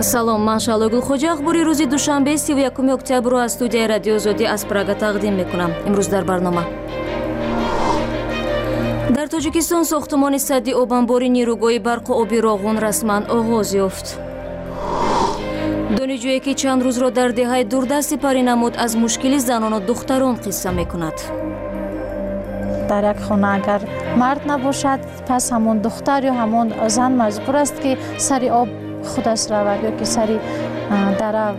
салом, ман Шалогул Хоҷа. Ахбори рӯзи душанбе 31 октябрро аз студияи радиои Озодӣ аз Прага тақдим мекунам. имрӯз дар барнома: дар Тоҷикистон сохтмони садди обанбори нирӯгоҳи барқу оби Роғун расман оғоз ёфт. донишҷӯе ки чанд рӯзро дар деҳаи дурдаст сипарӣ намуд, аз мушкили занону духтарон қисса мекунад. дар як хона агар мард набошад, пас ҳамон духтар ё ҳамон зан маҷбур аст ки сари об худаш равад ё ки сари дарав.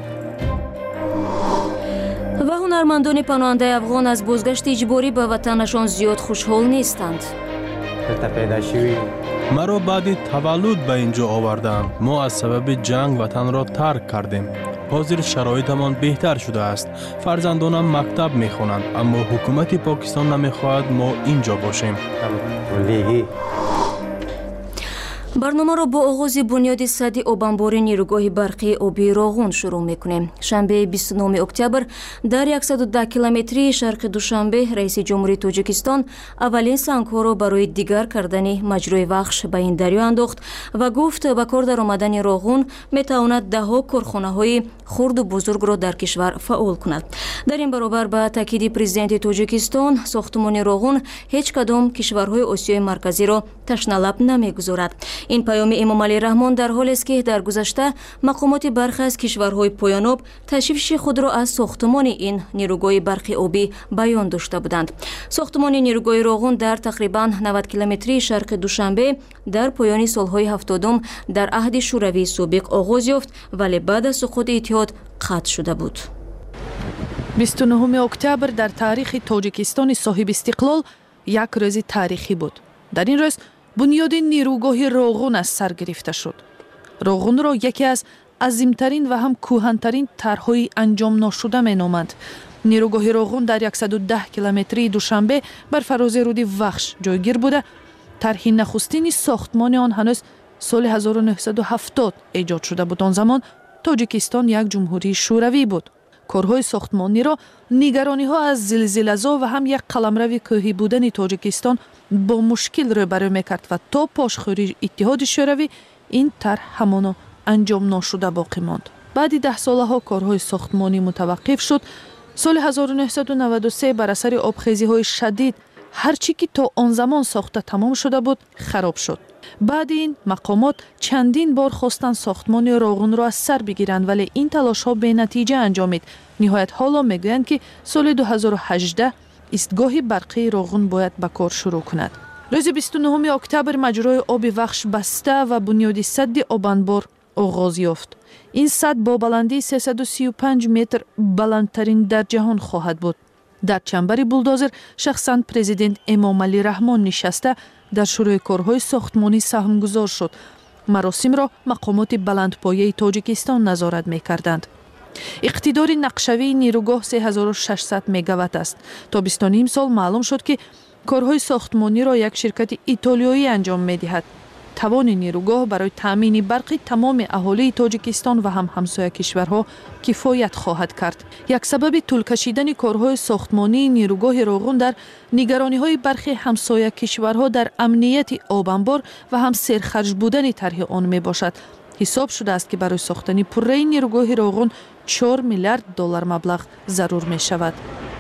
ва ҳунармандони паноҳандаи афғон аз бозгашти иҷборӣ ба ватанашон зиёд хушҳол нестанд. маро баъди таваллуд ба ин ҷо овардаанд. мо аз сабаби ҷанг ватанро тарк кардем. ҳозир шароитамон беҳтар шудааст. фарзандонам мактаб мехонанд, аммо ҳукумати покистон намехоҳад мо ин ҷо бошем. барномаро бо оғози бунёди садди обанбори нирӯгоҳи барқии оби Роғун шурӯъ мекунем. шанбеи 29 октябр дар 110 километрии шарқи Душанбе раиси ҷумҳурии Тоҷикистон аввалин сангҳоро барои дигар кардани маҷрӯи вахш ба ин дарё андохт ва гуфт ба кор даромадани Роғун метавонад даҳо корхонаҳои хурду бузургро дар кишвар фаъол кунад. дар ин баробар ба таъкиди президенти Тоҷикистон, сохтмони Роғун ҳеҷ кадом кишварҳои Осиёи марказиро ташналаб намегузорад. ин паёми Эмомалӣ Раҳмон дар ҳолест ки дар гузашта мақомоти бархе аз кишварҳои поёноб ташвиши худро аз сохтмони ин нирӯгоҳи барқи обӣ баён дошта буданд. сохтмони нирӯгоҳи Роғун дар тақрибан 90 километрии шарқи Душанбе дар поёни солҳои 70 дар аҳди шӯравии собиқ оғоз ёфт, вале баъд аз суқути иттиҳод қатъ шуда буд. 29 октябр дар таърихи Тоҷикистони соҳибистиқлол як рӯзи таърихӣ буд. дар ин рӯз бунёди нирӯгоҳи Роғун аз сар гирифта шуд. Роғунро яке аз азимтарин ва ҳам кӯҳантарин тарҳҳои анҷомношуда меноманд. нирӯгоҳи Роғун дар 110 километрии Душанбе бар фарози руди Вахш ҷойгир буда, тарҳи нахустини сохтмони он ҳанӯз соли 1970 эҷод шуда буд. он замон Тоҷикистон як ҷумҳурии шӯравӣ буд. корҳои сохтмониро нигарониҳо аз зилзилазо ва ҳам як қаламрави кӯҳӣ будани Тоҷикистон бо мушкил рӯбарӯ мекард ва то пошхӯрии Иттиҳоди Шӯравӣ ин тарҳ ҳамоно анҷом ношуда боқӣ монд. баъди 10 солаҳо корҳои сохтмонӣ мутаваққиф шуд. соли 1993 бар асари обхезиҳои шадид ҳар чӣ ки то он замон сохта тамом шуда буд хароб шуд. баъди ин мақомот чандин бор хостанд сохтмони Роғунро аз сар бигиранд, вале ин талошҳо бенатиҷа анҷомид. ниҳоят ҳоло мегӯянд ки соли 2018 истгоҳи барқии Роғун бояд ба кор шурӯъ кунад. рӯзи 29 октябр маҷрои оби Вахш баста ва бунёди садди обанбор оғоз ёфт. ин сад бо баландии 335 метр баландтарин дар ҷаҳон хоҳад буд. дар чамбари булдозер шахсан президент Эмомалӣ Раҳмон нишаста дар шурӯъи корҳои сохтмонӣ саҳмгузор шуд. маросимро мақомоти баландпояи Тоҷикистон назорат мекарданд. иқтидори нақшавии нирӯгоҳ 3600 мегаватт аст. тобистони имсол маълум шуд ки корҳои сохтмониро як ширкати итолиёӣ анҷом медиҳад. тавони нирӯгоҳ барои таъмини барқи тамоми аҳолии Тоҷикистон ва ҳам ҳамсоя кишварҳо кифоят хоҳад кард. як сабаби тӯлкашидани корҳои сохтмонии нирӯгоҳи Роғун дар нигарониҳои бархи ҳамсоя кишварҳо дар амнияти обанбор ва ҳам серхарҷ будани тарҳи он мебошад. ҳисоб шудааст ки барои сохтани пурраи нирӯгоҳи Роғун $4 миллиард маблағ зарур мешавад.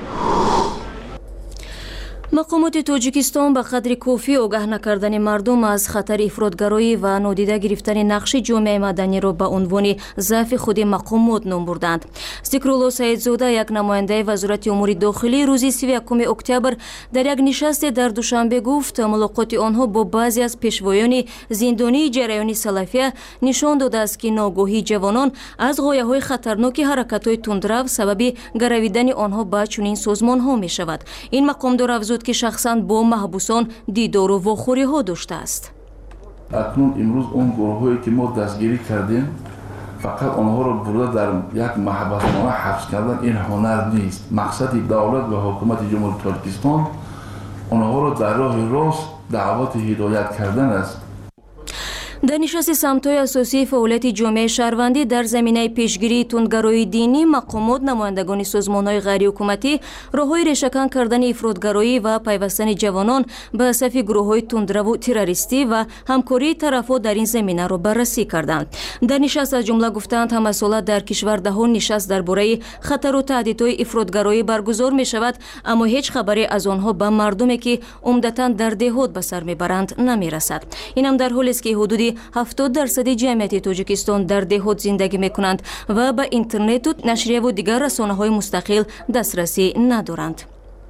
мақомоти Тоҷикистон ба қадри кофӣ огаҳ накардани мардум аз хатари ифротгароӣ ва нодида гирифтани нақши ҷомеаи маданиро ба унвони заъфи худи мақомот ном бурданд. Зикрулло Саидзода, як намояндаи Вазорати умури дохилӣ, рӯзи 31 октябр дар як нишасте дар Душанбе гуфт, мулоқоти онҳо бо баъзе аз пешвоёни зиндонии ҷараёни Салафия нишон додааст, ки ногоҳии ҷавонон аз ғояҳои хатарноки ҳаракатҳои тундрав сабаби гаравидани онҳо ба чунин созмонҳо мешавад. ин мақомдор афзуд ки шахсан бо маҳбусон дидору вохӯриҳо доштааст. акнун имрӯз он гурӯҳҳое ки мо дастгирӣ кардем, фақат онҳоро бурда дар як маҳбасхона ҳабс кардан ин ҳунар нест. мақсади давлат ва ҳукумати ҷумҳурии Тоҷикистон онҳоро дар роҳи рост даъвати ҳидоят кардан аст. در نشست سمت‌های اساسی فعالیت جامعه شهروندی در زمینه پیشگیری تندگرایی دینی، مقامات، نمایندگان سازمان‌های غیر حکومتی راه‌های ریشه‌کن کردن افراطگرایی و پیوستن جوانان به صف گروه‌های تندرو تروریستی و همکاری طرف‌ها در این زمینه را بررسی کردند. در نشست از جمله گفتند همساله در کشور دهان نشست درباره خطر و تهدیدهای افراطگرایی برگزار می‌شود، اما هیچ خبری از آنها به مردمی که عمدتاً در دهات به سر می‌برند نمی‌رسد. این هم در حالی است که حدود 70% جمعیت تاجیکستان در دهات زندگی میکنند و به اینترنت و نشریه و دیگر رسانه‌های مستقل دسترسی ندارند.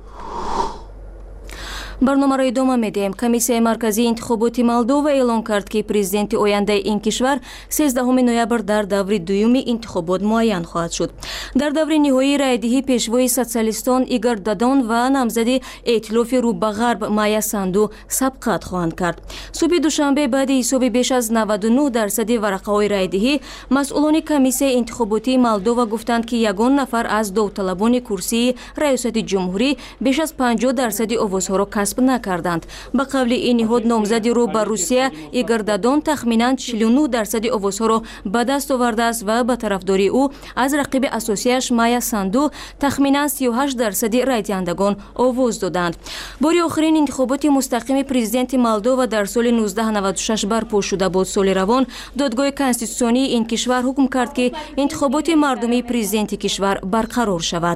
برنامه را ادامه میدیم. کمیسیه مرکزی انتخابات مولدووا اعلان کرد که پرزیدنت آینده این کشور 13 نوامبر در دور دوم انتخابات معین خواهد شد. در دور نهایی رایدهی پیشوای سوسیالیستان ایگور دادون و نامزد ائتلاف رو به غرب مایا ساندو سبقت خواهند کرد. صبح دوشنبه بعد حساب بیش از 99% ورقه‌های رایدهی، مسئولان کمیسیه انتخاباتی مولدووا گفتند که یگان نفر از داوطلبان کرسی ریاست جمهوری بیش از 50% آوازها را کسب نکردند. به قول این نهاد، نامزد رو به روسیه ایگور دادون تخمیناً 49% آوازها را به دست آورده است و به طرفداری او از رقیب اساسیش مایا ساندو تخمیناً 38% رای دهندگان آواز دادند. بار آخرین انتخابات مستقیم پرزیدنت مولدووا در سال 1996 برپا شده بود. سال روان دادگاه کنستیتوسیونی این کشور حکم کرد که انتخابات مردمی پرزیدنت کشور برقرار شود.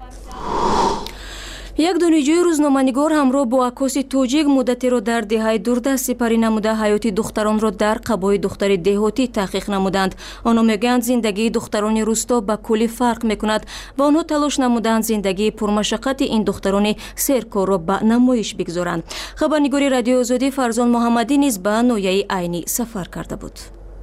یک دانشجوی روزنامه‌نگار همراه با عکاس تاجیک مدتی را در دهه‌های دوردست سپری نموده حیات دختران را در قبای دختر دهاتی تحقیق نمودند. آنها میگویند زندگی دختران روستا به کلی فرق میکند و آنها تلاش نمودند زندگی پرمشقت این دختران سرکار را به نمایش بگذارند. خبرنگار رادیو آزادی فرزان محمدی نیز به نویه عینی سفر کرده بود.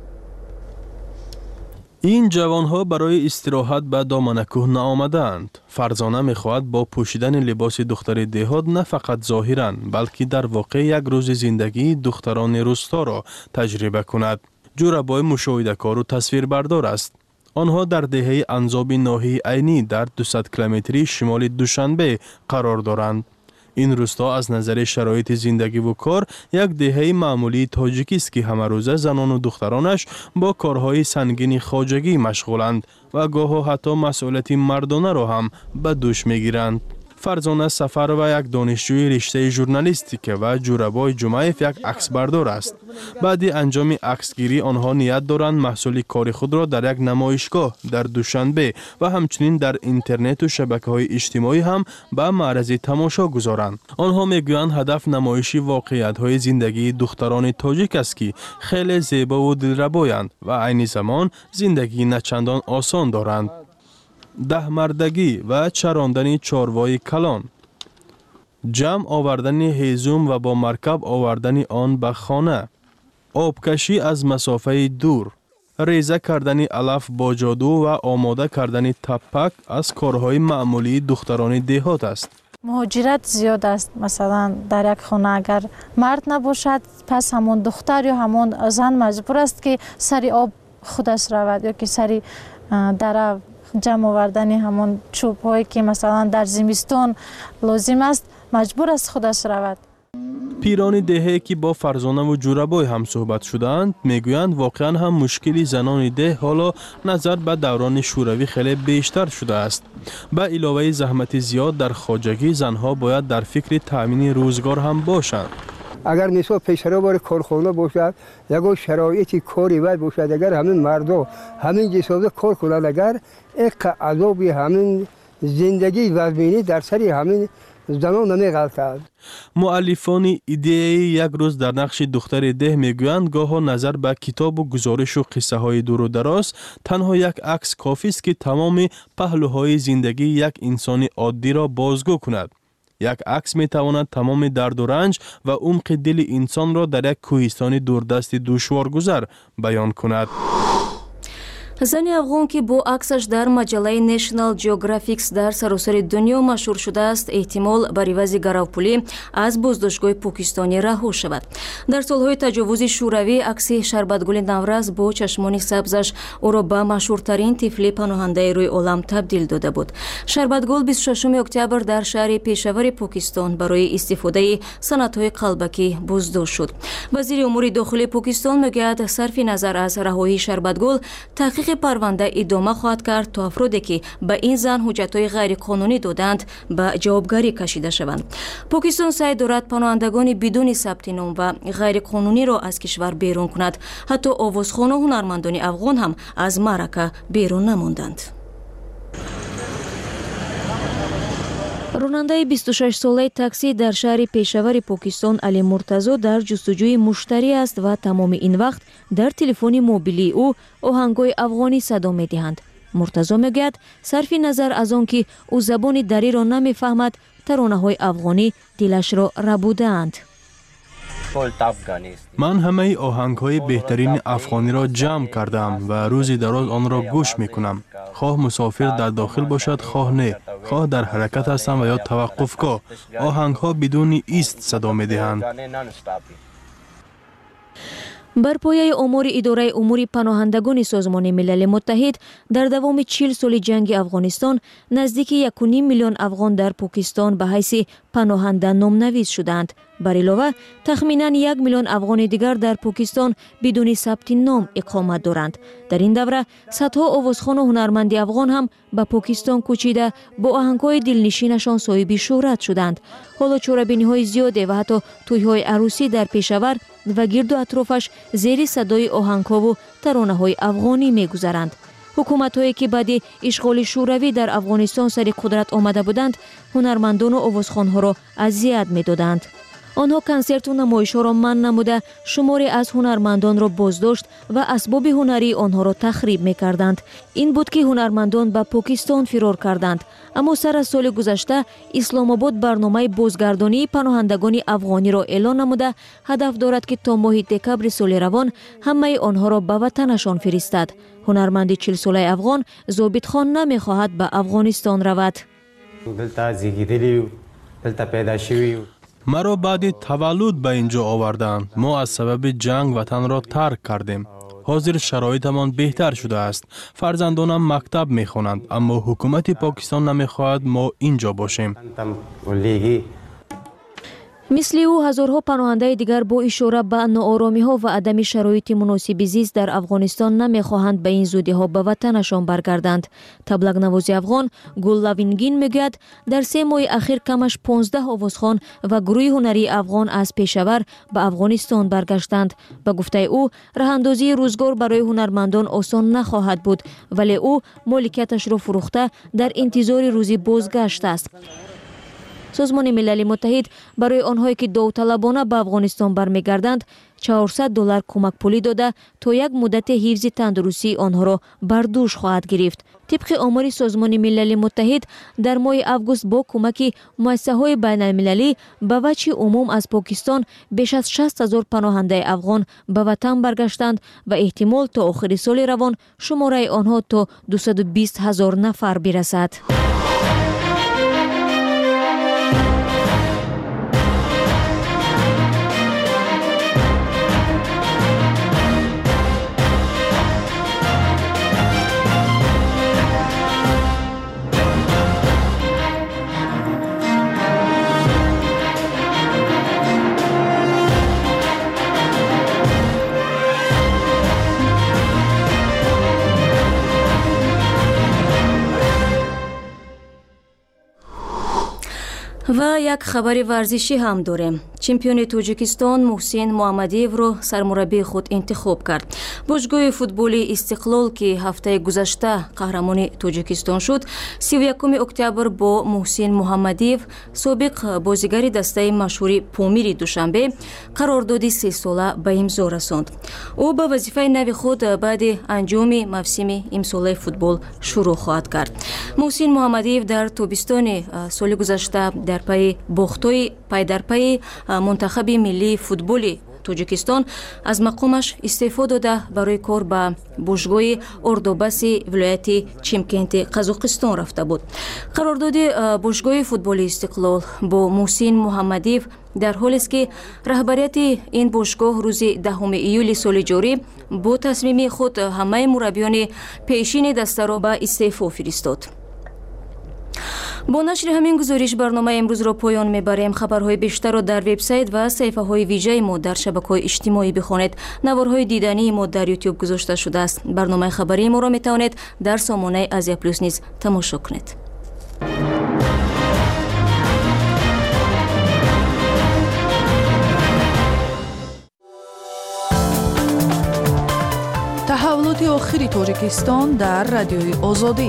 این جوانها برای استراحت به دامن کوه نآمدند. فرزانه میخواهد با پوشیدن لباس دختر دهات نه فقط ظاهراً بلکه در واقع یک روز زندگی دختران روستا را تجربه کند. جورابای مشاهده‌کار و تصویربردار است. آنها در دهه انزاب ناحیه عینی در 200 کیلومتری شمال دوشنبه قرار دارند. این روستا از نظر شرایط زندگی و کار یک دهه معمولی تاجیکی است که همه روزه زنان و دخترانش با کارهای سنگین خواجگی مشغولند و گاه حتی مسئولیت مردانه را هم به دوش میگیرند. فرزانه سفر و یک دانشجوی رشته ژورنالیستیک و جورابای جمعیف یک عکسبردار است. بعد انجام عکسگیری آنها نیت دارند محصول کار خود را در یک نمایشگاه در دوشنبه و همچنین در اینترنت و شبکه‌های اجتماعی هم به معرض تماشا گذارند. آنها میگویند هدف نمایش واقعیت‌های زندگی دختران تاجیک است که خیلی زیبا و دلربایند و عین زمان زندگی نچندان آسان دارند. 10 مردگی و چراندن چاروای کلان، جمع آوردن هیزم و با مرکب آوردن آن به خانه، آبکشی از مسافه دور، ریزه کردن علف با جادو و آماده کردن تپک از کارهای معمولی دختران دهات است. مهاجرت زیاد است. مثلا در یک خانه اگر مرد نباشد پس همون دختر یا همون زن مجبور است که سری آب خودش رود یا که سری در جمع آوردن همون چوب هایی که مثلا در زمستان لازم است مجبور است خودش رود. پیران دهه که با فرزانه و جورابای هم صحبت شدند میگویند واقعا هم مشکلی زنان ده حالا نظر به دوران شوروی خیلی بیشتر شده است. به علاوه زحمت زیاد در خواجگی زنها باید در فکر تامین روزگار هم باشند. اگر مثلا پیشرو بار کارخانه باشد یا شرایط کاری باید باشد، اگر همین مردم همین جسازه کار کنند، اگر یک عذابی همین زندگی وزمینی در سری همین زنان نمی‌غلطند. مؤلفان ایده یک روز در نقش دختر ده میگویند گاه نظر به کتاب و گزارش و قصه های دور و دراز تنها یک عکس کافی است که تمام پهلوهای زندگی یک انسان عادی را بازگو کند. یک عکس می تواند تمام درد و رنج و عمق دل انسان را در یک کوهستان دوردست دشوارگذر بیان کند. зани афғон ки бо аксаш дар маҷалаи National Geographic дар саросари дунё машҳур шудааст, эҳтимол бар ивази гаравпулӣ аз боздоштгоҳи покистонӣ раҳо шавад. дар солҳои таҷовузи шӯравӣ акси Шарбатгули Навраз бо чашмони сабзаш ӯро ба машҳуртарин тифли паноҳандаи рӯи олам табдил дода буд. Шарбатгул 26 октябр дар шаҳри пешавари Покистон барои истифодаи санъатҳои қалбакӣ боздошт шуд. вазири умури дохилии Покистон мегӯяд, сарфи назар аз раҳоии Шарбатгул, таҳқиқи парванда идома хоҳад кард то афроде ки ба ин зан ҳуҷҷатҳои ғайриқонунӣ доданд ба ҷавобгарӣ кашида шаванд. Покистон саъй дорад паноҳандагони бидуни сабти ном ва ғайриқонуниро аз кишвар берун кунад. ҳатто овозхону ҳунармандони афғон ҳам аз маърака берун намонданд. ронандаи 26-солаи такси дар шаҳри пешавари Покистон Али Муртазо дар ҷустуҷӯи муштарӣ аст ва тамоми ин вақт дар телефони мобилии ӯ оҳангҳои афғонӣ садо медиҳанд. Муртазо мегӯяд, сарфи назар аз он ки ӯ забони дариро намефаҳмад, таронаҳои афғонӣ дилашро рабудаанд. ман ҳамаи оҳангҳои беҳтарини афғониро ҷамъ кардам ва рӯзи дароз онро гӯш мекунам. хоҳ мусофир дар дохил бошад, хоҳ не, хоҳ дар ҳаракат ҳастам ва ё таваққуфгоҳ, оҳангҳо бидуни ист садо медиҳанд. бар пояи омори идораи умури паноҳандагони Созмони Милали Муттаҳид, дар давоми 40 соли ҷанги Афғонистон наздики 1.5 миллион афғон дар Покистон ба ҳайси паноҳанда номнавис шуданд. бар илова, тахминан 1 миллион афғони дигар дар Покистон бидуни сабти ном иқомат доранд. дар ин давра садҳо овозхону ҳунарманди афғон ҳам ба Покистон кӯчида бо оҳангҳои дилнишинашон соҳиби шӯҳрат шуданд. ҳоло чорабиниҳои зиёде ва ҳатто тӯйҳои арӯсӣ дар Пешавар ва гирду атрофаш зери садои оҳангҳову таронаҳои афғонӣ мегузаранд. ҳукуматҳое ки баъди ишғоли шӯравӣ дар Афғонистон сари қудрат омада буданд, ҳунармандону овозхонҳоро азият медоданд. онҳо консерту намоишҳоро манъ намуда, шуморе аз ҳунармандонро боздошт ва асбоби ҳунарии онҳоро тахриб мекарданд. ин буд ки ҳунармандон ба Покистон фирор карданд. аммо сар аз соли гузашта Исломобод барномаи бозгардонии паноҳандагони афғониро эълон намуда, ҳадаф дорад ки то моҳи декабри соли равон ҳамаи онҳоро ба ватанашон фиристад. ҳунарманди 40-солаи афғон зобитхон намехоҳад ба Афғонистон равад. маро баъди таваллуд ба ин ҷо оварданд. мо аз сабаби ҷанг ватанро тарк кардем. ҳозир шароитамон беҳтар шудааст. фарзандонам мактаб мехонанд, аммо ҳукумати Покистон намехоҳад мо ин ҷо бошем. мисли ӯ ҳазорҳо паноҳандаи дигар бо ишора ба нооромиҳо ва адами шароити муносиби зист дар Афғонистон намехоҳанд ба ин зудиҳо ба ватанашон баргарданд. таблагнавози афғон Гул Лавингин мегӯяд, дар 3 моҳи ахир камаш 15 овозхон ва гурӯҳи ҳунарии афғон аз Пешавар ба Афғонистон баргаштанд. ба гуфтаи ӯ, раҳандозии рӯзгор барои ҳунармандон осон нахоҳад буд, вале ӯ моликияташро фурӯхта дар интизори рӯзи бозгашт аст. Созмони Милали Муттаҳид барои онҳое ки довталабона ба Афғонистон бармегарданд $400 кӯмакпулӣ дода, то як муддати ҳифзи тандурустии онҳоро бар дӯш хоҳад гирифт. тибқи омори Созмони Милали Муттаҳид, дар моҳи август бо кӯмаки муассисаҳои байналмилалӣ ба ваҷҳи умум аз Покистон беш аз 60,000 паноҳандаи афғон ба ватан баргаштанд ва эҳтимол то охири соли равон шумораи онҳо то 220,000 нафар бирасад. ва як хабари варзишӣ ҳам дорем. чемпиони Тоҷикистон Муҳсин Муҳаммадиевро сармураббии худ интихоб кард. бошгоҳи футболи Истиқлол ки ҳафтаи гузашта қаҳрамони Тоҷикистон шуд, 31 октябр бо Муҳсин Муҳаммадиев, собиқ бозигари дастаи машҳури Помири Душанбе, қарордоди 3 сола ба имзо расонд. ӯ ба вазифаи нави худ баъди анҷоми мавсими имсолаи футбол шурӯъ хоҳад кард. Муҳсин Муҳаммадиев дар тобистони соли гузашта дар пайи бохтои пайдарпайи мунтахаби миллии футболи توجیکستان از مقامش استعفا داده برای کار به باشگاه اردوباسی ولایت چیمکنت قزاقستان رفته بود. قرارداد باشگاه فوتبال استقلال با محسن محمدیف در حالی است که رهبریت این باشگاه روز 10 ایول سال جاری با تصمیم خود همه مربیان پیشین دسته را به استعفا فرستاد. با نشر همین گزارش برنامه امروز را پایان میبریم. خبرهای بیشتر را در وبسایت و صفحه های ویژه ما در شبکه‌های اجتماعی بخوانید. نوارهای دیدنی ما در یوتیوب گذاشته شده است. برنامه خبری ما را میتوانید در سامانه آسیا پلاس نیز تماشا کنید. تحولات آخری تاجیکستان در رادیوی آزادی.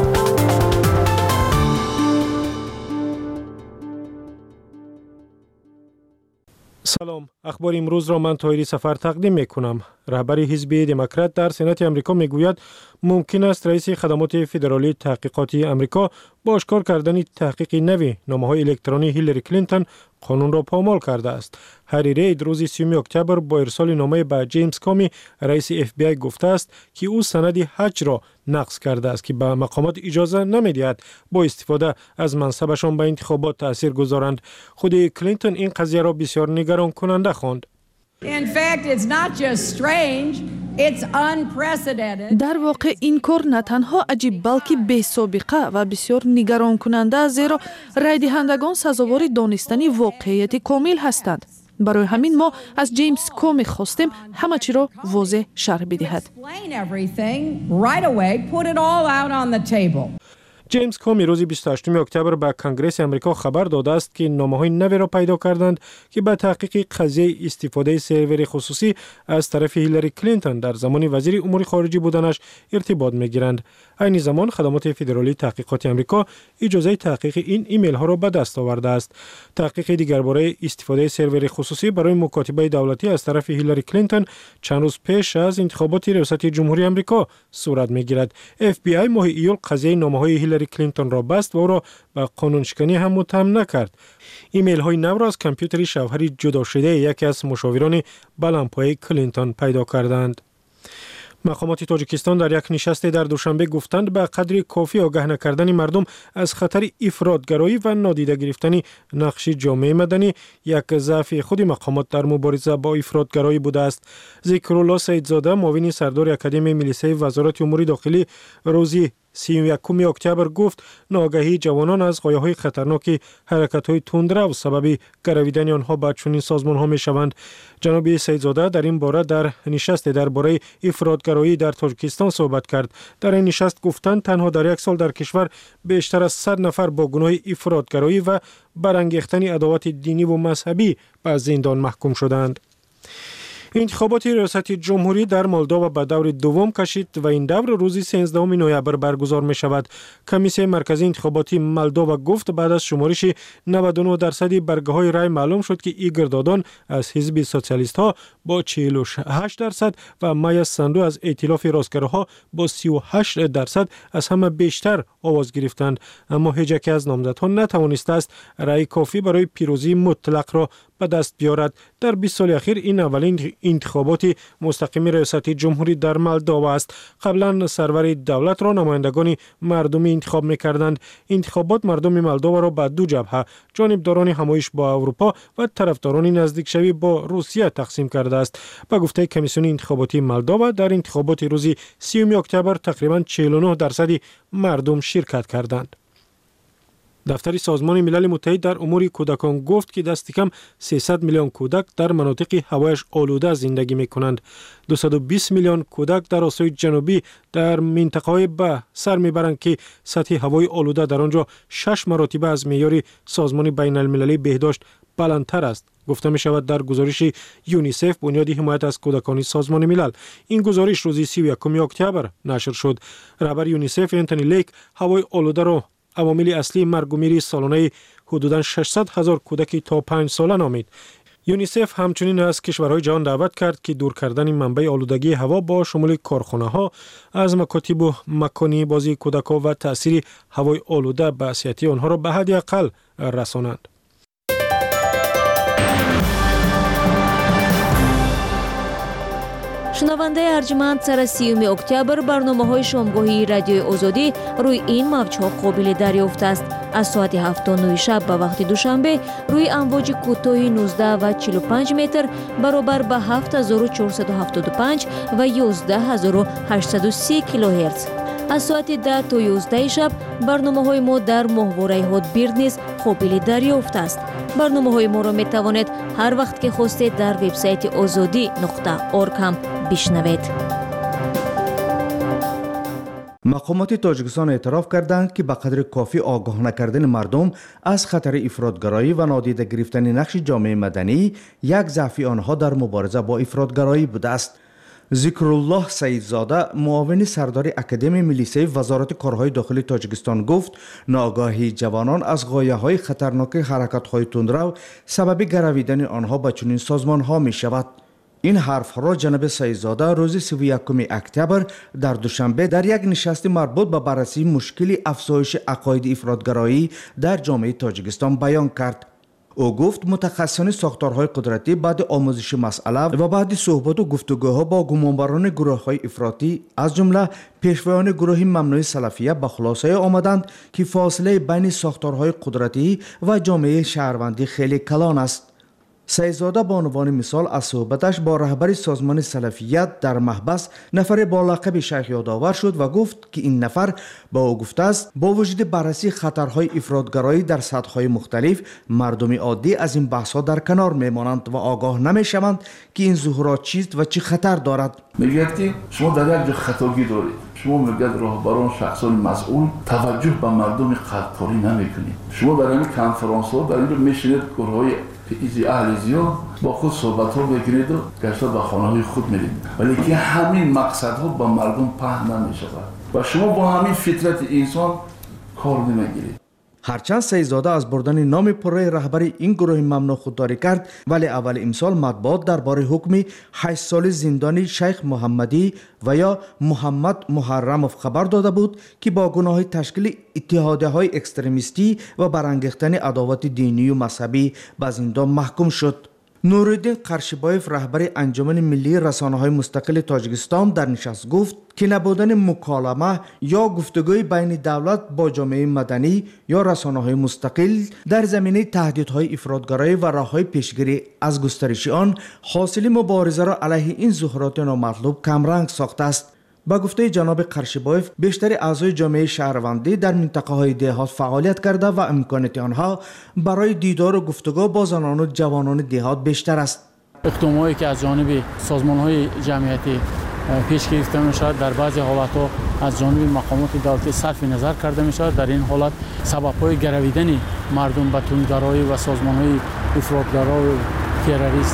سلام، اخبار امروز را من طاهری سفر تقدیم می کنم. رهبر حزب دموکرات در سنات آمریکا می گوید ممکن است رئیس خدمات فدرالی تحقیقاتی آمریکا با اشکار کردن تحقیق نوی نامه‌های الکترونی هیلاری کلینتون قانون را پامال کرده است. هری رید روز 30 اکتبر با ارسال نامه به جیمز کامی رئیس اف بی آی گفته است که او سند حج را نقض کرده است که به مقامات اجازه نمی‌دهد با استفاده از منصبشان به انتخابات تأثیر گذارند. خود کلینتون این قضیه را بسیار نگران کننده خواند. In fact, it's not just strange, it's unprecedented. در واقع این کار نه تنها عجیب بلکه بی سابقه و بسیار نگران کننده است، زیرا رای دهندگان سزاوار دانستن واقعیت کامل هستند. برای همین ما از جیمز کامی خواستیم همه چی را واضح شرح بدهد. جیمز کامی روز 28 اکتبر به کنگره آمریکا خبر داده است که نامه‌های نوی را پیدا کردند که به تحقیق قضیه استفاده سرور خصوصی از طرف هیلاری کلینتون در زمان وزیر امور خارجه بودنش ارتباط می‌گیرند. این زمان خدمات فدرالی تحقیقات آمریکا اجازه تحقیق این ایمیل ها را به دست آورده است. تحقیق دیگر برای استفاده سرور خصوصی برای مکاتبه دولتی از طرف هیلاری کلینتون چند روز پیش از انتخابات ریاست جمهوری آمریکا صورت می‌گیرد. اف بی آی ماه ایول قضیه نامه‌های هیلاری کلینتون را بست و او را به قانون شکنی هم متهم نکرد. ایمیل های نو را از کامپیوتر شوهر جدا شده یکی از مشاوران بلندپایه کلینتون پیدا کردند. مقامات تاجیکستان در یک نشست در دوشنبه گفتند به قدری کافی آگاه نکردن مردم از خطر افراطگرایی و نادیده گرفتن نقش جامعه مدنی یک ضعف خود مقامات در مبارزه با افراطگرایی بوده است. ذکرالله سیدزاده معاون سردار اکادمی ملیسه وزارت امور داخلی روزی 31 اکتبر گفت ناآگاهی جوانان از غایه‌های خطرناک حرکت‌های تندرو سبب گرویدن آنها به چنین سازمان‌ها می‌شوند. جناب سیدزاده در این باره در نشست درباره افراطگرایی در تاجیکستان صحبت کرد. در این نشست گفتند تنها در یک سال در کشور بیشتر از 100 نفر با گناه افراطگرایی و برانگیختن عداوت دینی و مذهبی به زندان محکوم شدند. انتخابات ریاست جمهوری در مولداوا به دور دوم کشید و این دور روز 13 نوامبر برگزار می شود. کمیسیون مرکزی انتخاباتی مولداوا گفت بعد از شمارش 99% برگه های رای معلوم شد که ایگردادان از حزب سوسیالیست ها با 48% و مایا ساندو از ائتلاف راستگراها با 38% از همه بیشتر آواز گرفتند، اما هیچ یک از نامزدها نتوانسته است رای کافی برای پیروزی مطلق را به دست بیارد. در 20 سال اخیر این اولین انتخابات مستقیم ریاست جمهوری در مولداوا است. قبلا سرور دولت را نمایندگان مردم انتخاب می‌کردند. انتخابات مردم مولداوا را به دو جبهه، جانبداران همایش با اروپا و طرفداران نزدیکشوی با روسیه تقسیم کرده است. به گفته کمیسیون انتخاباتی مولداوا در انتخابات روز 30 اکتبر تقریباً 49% مردم شرکت کردند. دفتر سازمان ملل متحد در امور کودکان گفت که دست کم 300 میلیون کودک در مناطق هوایش آلوده زندگی می کنند. 220 میلیون کودک در آسیای جنوبی در منطقه‌های به سر میبرند که سطح هوای آلوده در آنجا 6 مراتب از معیار سازمان بین المللی بهداشت بلندتر است. گفته می شود در گزارش یونیسف بنیاد حمایت از کودکان سازمان ملل. این گزارش روز 31 اکتبر نشر شد. رهبر یونیسف انتونی لیک هوای آلوده را عوامل اصلی مرگ و میر سالانه حدوداً 600,000 کودک تا 5 ساله نامید. یونیسف همچنین از کشورهای جهان دعوت کرد که دور کردن منبع آلودگی هوا با شمول کارخانه‌ها از مکاتب و مکانی بازی کودک‌ها و تأثیر هوای آلوده به صحت آنها را به حد اقل رسانند. шунавандаи арҷманд сара 30 октябр барномаҳои шомгоҳии радиои озодӣ рӯи ин мавҷҳо қобили дарёфт аст. аз соати 7:09 шаб ба вақти душанбе рӯи амвоҷи кӯтоҳи 19 ва 45 метр баробар ба 7475 ва 11830 килоҳерц. аз соати 10 то 11 шаб барномаҳои мо дар моҳвораи ҳотбирд низ қобили дарёфт аст. барномаҳои моро метавонед ҳар вақт ки хостед дар вебсайти озодӣ.орг ҳам бишнавед. мақомоти тоҷикистон эътироф карданд ки ба қадри кофӣ огоҳ накардани мардум аз хатари ифротгароӣ ва нодида гирифтани нақши ҷомеаи маданӣ як заъфи онҳо дар мубориза бо ифротгароӣ будааст. зикруллоҳ саидзода муовини сардори академияи милисияи вазорати корҳои дохилии тоҷикистон гуфт ноогаҳии ҷавонон аз ғояҳои хатарноки ҳаракатҳои тундрав сабаби гаравидани онҳо ба чунин созмонҳо мешавад. ин ҳарфҳоро ҷаноби саидзода рӯзи 31 октябр дар душанбе дар як нишасти марбут ба баррасии мушкили афзоиши ақоиди ифротгароӣ дар ҷомеаи тоҷикистон баён кард. ӯ гуфт мутахассисони сохторҳои қудратӣ баъди омӯзиши масъала ва баъди суҳбату гуфтугӯҳо бо гумонбарони гурӯҳҳои ифротӣ аз ҷумла пешвоёни гурӯҳи мамнӯи салафия ба хулосае омаданд ки фосилаи байни сохторҳои қудратӣ ва ҷомеаи шаҳрвандӣ хеле калон аст. саидзода бо унвони мисол аз суҳбаташ бо раҳбари созмони салафият дар маҳбас нафаре бо лақаби шайх ёдовар шуд ва гуфт ки ин нафар ба ӯ гуфтааст бо вуҷуди баррасии хатарҳои ифротгароӣ дар сатҳҳои мухталиф мардуми оддӣ аз ин баҳсҳо дар канор мемонанд ва огоҳ намешаванд ки ин зуҳурот чист ва чӣ хатар дорад. мегӯяд ки шумо дар як ҷо хатогӣ доред. шумо мегӯяд роҳбарон шахсони масъул таваҷҷӯҳ ба мардуми қалбкорӣ намекунед. шумо дар ин конферансҳо дар ин ҷо мешинед гурӯҳҳои изи аҳли зиёд бо худ суҳбатҳо мекунеду гашта ба хонаҳои худ меред, вале ки ҳамин мақсадҳо ба мардум паҳн намешавад ва шумо бо ҳамин фитрати инсон кор намегиред. ҳарчанд саидзода аз бурдани номи пурраи раҳбари ин гурӯҳи мамнӯъ худдорӣ кард, вале аввали имсол матбуот дар бораи ҳукми 8 соли зиндони шайх муҳаммадӣ ва ё муҳаммад муҳаррамов хабар дода буд ки бо гуноҳи ташкили иттиҳодияҳои экстремистӣ ва барангехтани адовати динию мазҳабӣ ба зиндон маҳкум шуд. нуриддин қаршибоев раҳбари анҷумани миллии расонаҳои мустақили тоҷикистон дар нишаст гуфт ки набудани муколама ё гуфтугӯи байни давлат бо ҷомеаи маданӣ ё расонаҳои мустақил дар заминаи таҳдидҳои ифротгароӣ ва роҳҳои пешгирӣ аз густариши он ҳосили муборизаро алайҳи ин зуҳуроти номатлуб камранг сохтааст. ба гуфтаи ҷаноби қаршибоев бештари аъзои ҷомеаи шаҳрвандӣ дар минтақаҳои деҳот фаъолият карда ва имконияти онҳо барои дидору гуфтугӯ бо занону ҷавонони деҳот бештар аст. иқтидомҳое ки аз ҷониби созмонҳои ҷамъиятӣ пеш гирифта мешавад дар баъзе ҳолатҳо аз ҷониби мақомоти давлатӣ сарфи назар карда мешавад. дар ин ҳолат сабабҳои гаравидани мардум ба тундгароӣ ва созмонҳои ифротгароӣ террорист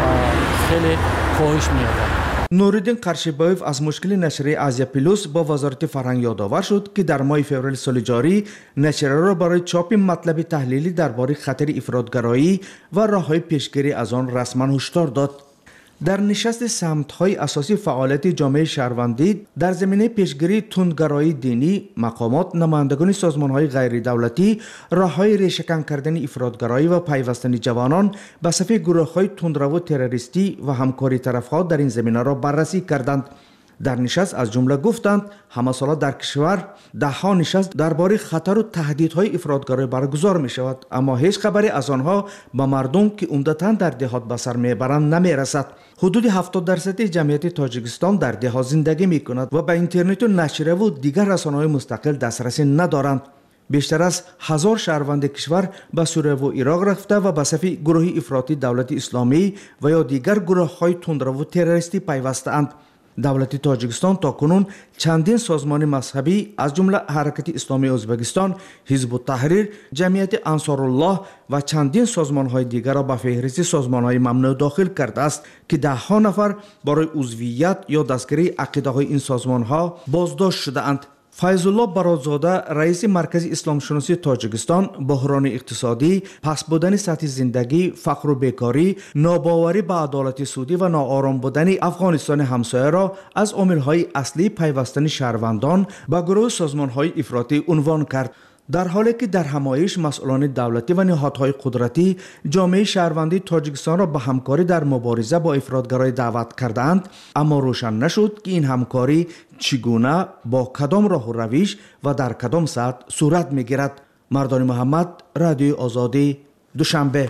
хеле коҳиш меёбад. нуриддин қаршибоев аз мушкили нашрии азия плюс бо вазорати фарҳанг ёдовар шуд ки дар моҳи феврали соли ҷорӣ нашраро барои чопи матлаби таҳлилӣ дар бораи хатари ифротгароӣ ва роҳҳои пешгирӣ аз он расман ҳушдор дод. дар нишасти самтҳои асосии фаъолияти ҷомеаи шаҳрвандӣ дар заминаи пешгирии тундгароии динӣ мақомот намояндагони созмонҳои ғайридавлатӣ роҳҳои решакан кардани ифротгароӣ ва пайвастани ҷавонон ба сафи гурӯҳҳои тундраву террористӣ ва ҳамкории тарафҳо дар ин заминаро баррасӣ карданд. дар нишаст аз ҷумла гуфтанд ҳамасола дар кишвар даҳҳо нишаст дар бораи хатару таҳдидҳои ифротгароӣ баргузор мешавад, аммо ҳеҷ хабаре аз онҳо ба мардум ки умдатан дар деҳот ба сар мебаранд намерасад. ҳудуди 70% ҷамъияти тоҷикистон дар деҳот зиндагӣ мекунад ва ба интернету нашраву дигар расонаҳои мустақил дастрасӣ надоранд. бештар аз 1000 шаҳрванди кишвар ба сурияву ироқ рафта ва ба сафи гурӯҳи ифротии давлати исломӣ ва ё дигар гурӯҳҳои тундраву террористӣ пайвастаанд. давлати тоҷикистон то кунун чандин созмони мазҳабӣ аз ҷумла ҳаракати исломии ӯзбекистон, ҳизбу таҳрир, ҷамъияти ансоруллоҳ ва чандин созмонҳои дигарро ба феҳристи созмонҳои мамнӯъ дохил кардааст ки даҳҳо нафар барои узвият ё дастгирии ақидаҳои ин созмонҳо боздошт шудаанд. файзулло бародзода раиси маркази исломшуносии тоҷикистон буҳрони иқтисодӣ, паст будани сатҳи зиндагӣ, фақру бекорӣ, нобоварӣ ба адолати судӣ ва ноором будани афғонистони ҳамсояро аз омилҳои аслии пайвастани шаҳрвандон ба гурӯҳи созмонҳои ифротӣ унвон кард. در حالی که در همایش مسئولان دولتی و نهادهای قدرتی جامعه شهروندی تاجیکستان را به همکاری در مبارزه با افراطگرایی دعوت کردند، اما روشن نشد که این همکاری چگونه، با کدام راه و روش و در کدام سطح صورت می‌گیرد. مردان محمد، رادیو آزادی، دوشنبه.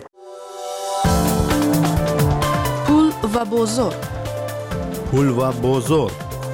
پول و بازار. پول و بازار.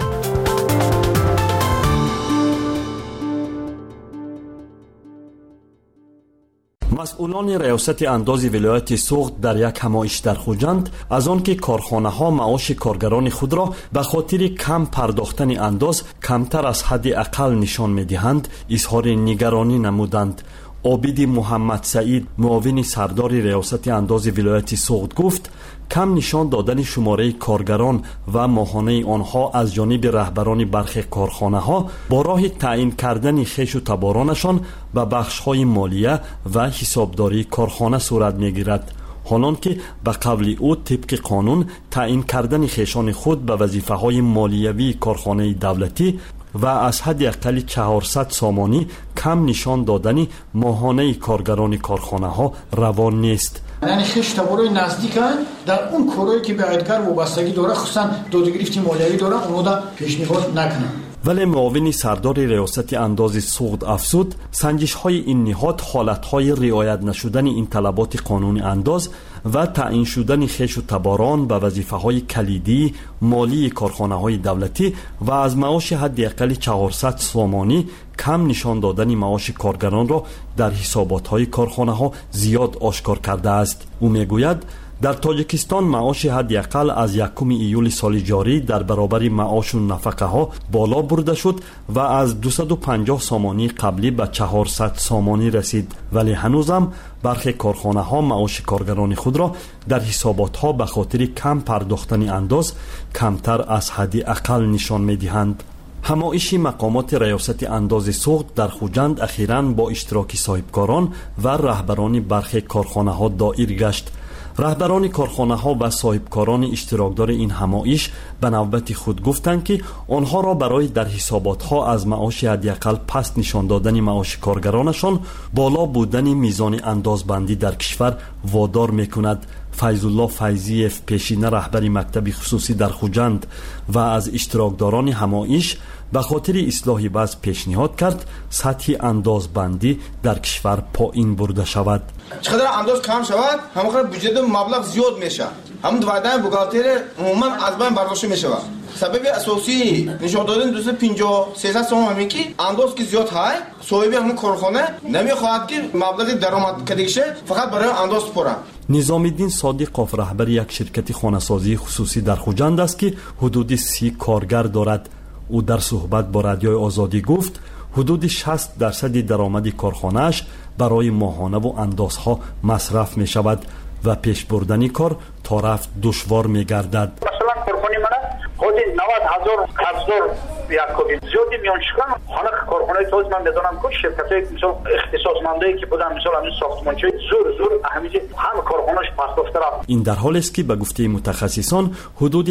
مسئولان ریاست انداز ولایت سوغد در یک همایش در خوجند از آن که کارخانه‌ها معاش کارگران خود را به خاطر کم پرداختن انداز کمتر از حد اقل نشان می‌دهند اظهار نگرانی نمودند. عابد محمد سعید، معاون سردار ریاست انداز ولایت سوغد گفت کم نشان دادن شماره کارگران و ماهانه آنها از جانب رهبران برخی کارخانه‌ها با راه تعیین کردن خویش و تبارانشان و بخش‌های مالیه و حسابداری کارخانه صورت می‌گیرد، حالان که به قول او طبق قانون تعیین کردن خویشان خود به وظیفه‌های مالیوی کارخانه دولتی و از حد اقل 400 سامانی کم نشان دادن ماهانه کارگران کارخانه ها روان نیست. یعنی خیش تبارای نزدیک در اون کارهایی که به عیدگر وابستگی داره، خصوصا دادگرفتی مالیوی داره، اونو دا پیشنهاد نکنن. ولی معاون سردار ریاست انداز سوغد افزود سنجش های این نهاد حالت های رعایت نشدن این طلبات قانون انداز و تعیین شدن خویش و تباران به وظیفه های کلیدی مالی کارخانه های دولتی و از معاش حداقل 400 سامانی کم نشان دادن معاش کارگران را در حسابات های کارخانه ها زیاد آشکار کرده است. او میگوید در تاجیکستان معاش حداقل از 1 ایول سال جاری در برابر معاش و نفقه ها بالا برده شد و از 250 سامانی قبلی به 400 سامانی رسید، ولی هنوزم برخی کارخانه ها معاش کارگران خود را در حسابات ها به خاطر کم پرداختن انداز کمتر از حد اقل نشان می دهند. همایش مقامات ریاست انداز سوغد در خوجند اخیراً با اشتراک صاحبکاران و رهبران برخی کارخانه ها دایر گشت. رهبران کارخانه ها و صاحبکاران اشتراکدار این همایش به نوبت خود گفتند که آنها را برای در حسابات ها از معاش حداقل پست نشان دادن معاش کارگرانشان بالا بودن میزان اندازبندی در کشور وادار میکند. فیض الله فیضیف، پیشینه رهبر مکتب خصوصی در خوجند و از اشتراکداران همایش به خاطر اصلاح وضع پیشنهاد کرد سطح اندازبندی در کشور پایین برده شود. چقدر انداز کم شود همونقدر بودجه مبلغ زیاد میشه، همون وعده بوغالتر عموما از بین برداشته میشه. سبب اساسی نشان دادن 250-300 سوم همین که انداز که زیاد های صاحب همون کارخانه نمیخواهد که مبلغ درآمد کدیشه فقط برای انداز پره. نظام الدین صادقوف رهبر یک شرکت خانه‌سازی خصوصی در خوجند است که حدود 30 کارگر دارد. او در صحبت با رادیوی آزادی گفت حدود 60% درآمد کارخانه‌اش برای ماهانه و اندازها مصرف می شود و پیش بردن کار تا رفت دشوار می گردد. مثلا کارخانه من خود 90,000 قرضدار یک کوبی زیادی میان شکن خانه کارخانه توز من بدونم که شرکت‌های مثلا اختصاصمندایی که بودن مثلا همین ساختمانچی زور اهمیت هم کارخانه‌اش پاسداشته رفت. این در حالی است که به گفته متخصصان حدود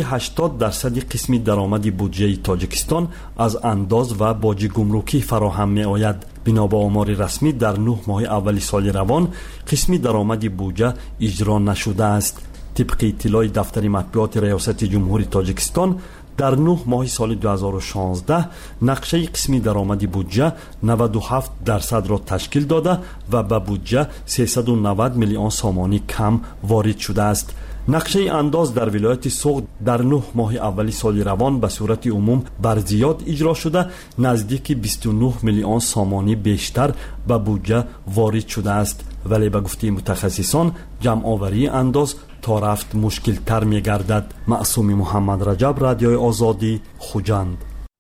80% قسم درآمد بودجه تاجیکستان از انداز و باج گمرکی فراهم می‌آید. بنا به آمار رسمی در 9 ماه اول سال روان قسم درآمد بودجه اجرا نشده است. طبق اطلاع دفتر مطبوعات ریاست جمهوری تاجیکستان در 9 ماه سال 2016 نقشه قسمی درآمد بودجه 97% را تشکیل داده و به بودجه 390 میلیون سامانی کم وارد شده است. نقشه انداز در ولایت سوغد در 9 ماه اول سال روان به صورت عموم بر زیاد اجرا شده نزدیک 29 میلیون سامانی بیشتر به بودجه وارد شده است، ولی به گفته متخصصان جمع آوری انداز تا رفت مشکل تر می گردد. معصوم محمد رجب، رادیوی آزادی، خوجند.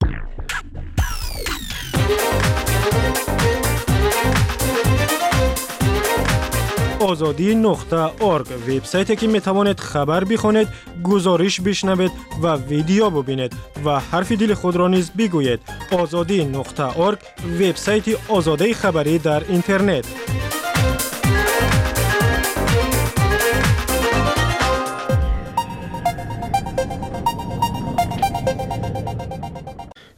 azadi.org وبسایتی که می توانید خبر بخونید، گزارش بشنوید و ویدیو ببینید و حرف دل خود را نیز بگویید. azadi.org وبسایت آزادی خبری در اینترنت.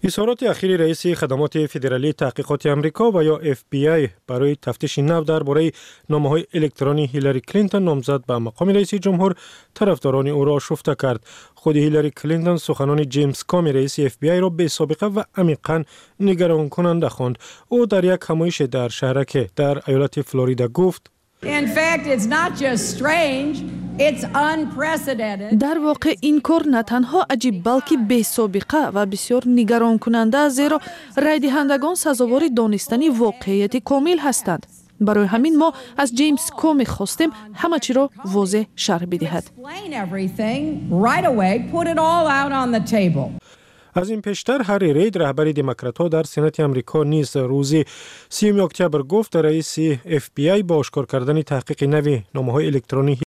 اظهارات اخیر رئیس خدمات فدرالی تحقیقات آمریکا و یا FBI برای تفتیش نو درباره نامه‌های الکترونی هیلاری کلینتون نامزد به مقام رئیس جمهور طرفداران او را آشفته کرد. خود هیلاری کلینتون سخنان جیمز کامی رئیس FBI را بی سابقه و عمیقاً نگران کننده خواند. او در یک همایش در شهرک در ایالت فلوریدا گفت: In fact, it's not just strange, it's unprecedented. در واقع این کار نه تنها عجیب بلکه بی سابقه و بسیار نگران کننده است، زیرا رای دهندگان سزاوار دانستن واقعیت کامل هستند. برای همین ما از جیمز کومی خواستیم همه چی را واضح شرح بدهد. از این پیشتر هری رید رهبر دموکرات‌ها در سنات آمریکا نیز روز 30 اکتبر گفت رئیس FBI با اشکار کردن تحقیق نوی نامه‌های الکترونی